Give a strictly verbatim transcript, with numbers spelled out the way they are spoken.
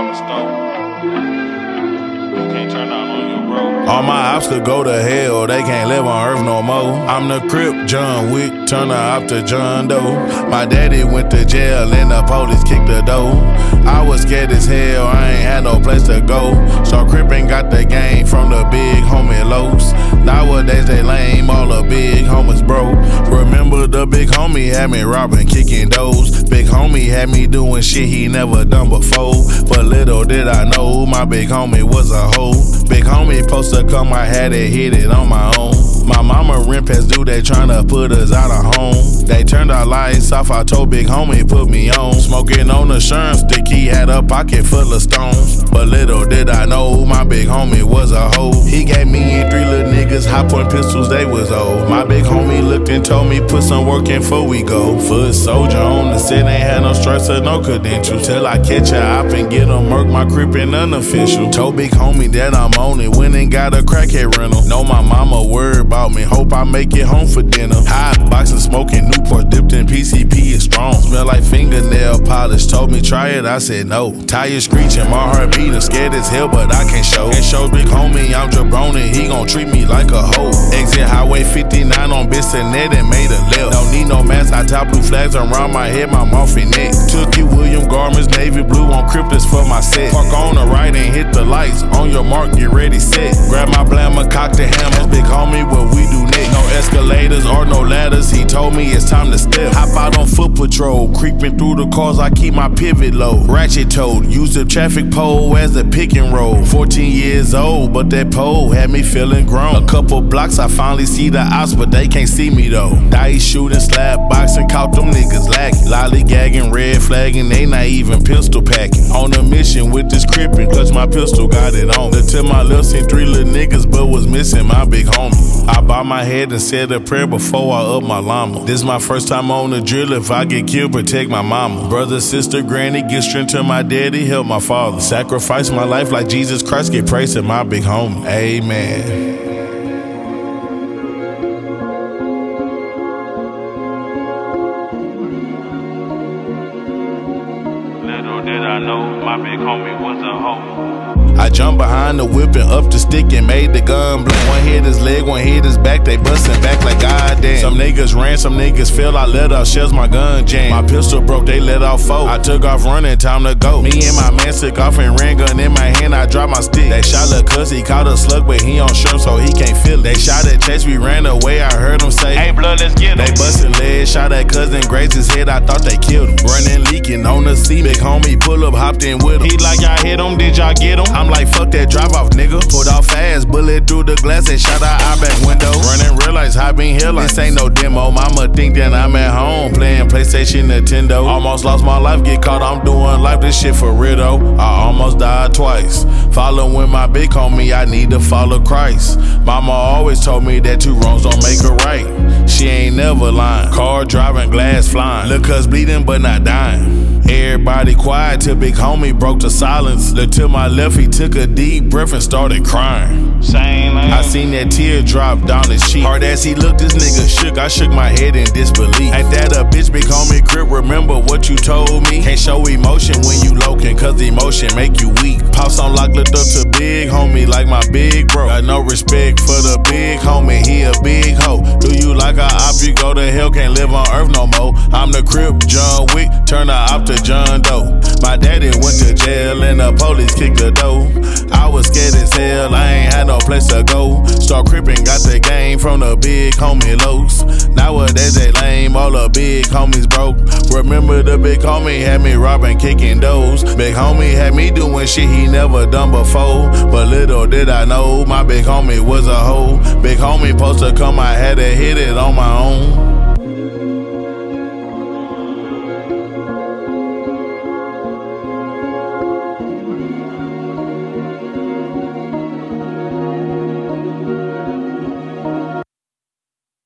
mama stove. You can't turn down on your bro. All my ops could go to hell, they can't live on earth no more. I'm the Crip, John Wick, turn her up to John Doe. My daddy went to jail and the police kicked the door. I was scared as hell, I ain't had no place to go. So Crippin' got the game from the big homie Los. Nowadays they lame, all the big homies bro. Remember the big homie had me robbing, kicking doors. Big homie had me doing shit he never done before. But little did I know, my big homie was a hoe. Big homie supposed to come, I had to hit it on my own. My mama rent past due, they tryna put us out of home. They turned our lights off, I told big homie put me on. Smoking on the insurance stick, he had a pocket full of stones. But little did I know, my big homie was a hoe. He gave me and three little niggas hot point pistols, they was old. My big homie looked and told me put some work in before we go. Foot soldier on the set, ain't had no stress or no credentials. Till I catch a op and get a murk, my Crippin' unofficial. Told big homie that I'm on it, went and got a crackhead rental. Know my mama worried about me, hope I make it home for dinner. Hot boxing, smoking Newport, dipped in P C P, is strong. Smell like fingernail polish, told me try it, I said no. Tires screeching, my heart beating, scared as hell, but I can't show. Can't show big homie, I'm jabroni, he gon' treat me like a hoe. Exit Highway fifty-nine on Bissonnet and made a left. Don't need no mask, I top blue flags around my head, my mouth and neck. Took you William Garment's navy blue on Cryptus for my set. Park on the right and hit the lights, on your mark, get ready, set. Grab my blammer, cock the hammer, big homie, what we do next. No escalators or no ladders, he told me it's time to step. Hop out on foot patrol, creeping through the cars, I keep my pivot low. Ratchet toed, use the traffic pole as a pick and roll. fourteen years old, but that pole had me feeling grown. A couple blocks, I finally see the ops, but they can't see me though. Dice shooting, slap boxing, caught them niggas lacking. Lollygagging, red flagging, they not even pistol packing. On a mission with this Crippin', clutch my pistol, got it on. Looked to my left, seen three little niggas, but was missing my big homie. I bowed my head and said a prayer before I up my llama. This my first time on the drill, if I get killed, protect my mama. Brother, sister, granny, get strength to my daddy, help my father. Sacrifice my life like Jesus Christ, get praise to my big homie. Amen. Little did I know, my big homie was a hoe. I jumped behind the whip and up the stick and made the gun blink. One hit his leg, one hit his back, they bustin' back like goddamn. Some niggas ran, some niggas fell, I let off shells, my gun jammed. My pistol broke, they let off four. I took off running, time to go. Me and my man took off and ran, gun in my hand, I dropped my stick. They shot lil' cuz he caught a slug, but he on shrimp, so he can't feel it. They shot at Chase, we ran away, I heard them say, hey blood, let's get him. They bustin' legs, shot at cousin Grace's head, I thought they killed him. Running, leaking on the sea, big homie pull up, hopped in with him. He like, y'all hit him, did y'all get him? I'm like, fuck that, drive off, nigga. Pulled off fast, bullet through the glass and shot out our back window. Running real lights, hopping hill like this ain't no demo. Mama think that I'm at home playing PlayStation, Nintendo. Almost lost my life, get caught, I'm doing life, this shit for real though. I almost died twice. Following my big homie, I need to follow Christ. Mama always told me that two wrongs don't make a right. She ain't never lying. Car driving, glass flying. Look cuz bleeding but not dying. Everybody quiet till big homie broke the silence. Look to my left, he took a deep breath and started crying. Same I seen that tear drop down his cheek. Hard as he looked, this nigga shook. I shook my head in disbelief. At that a bitch big homie Crip, remember what you told me? Can't show emotion when you low-kin, cause emotion make you weak. Pops on lock, looked up to big homie like my big bro. Got no respect for the big homie, he a big hoe. Do you like a op, you go to hell, can't live on earth no more. I'm the Crip, John Wick, turn the op to John Doe. My daddy went to jail and the police kicked the door. I was scared as hell, I ain't had no place to go. Start Crippin', got the game from the big homie Los. Nowadays they lame, all the big homies broke. Remember the big homie had me robbing, kicking doors. Big homie had me doing shit he never done before. But little did I know, my big homie was a hoe. Big homie supposed to come, I had to hit it on my own.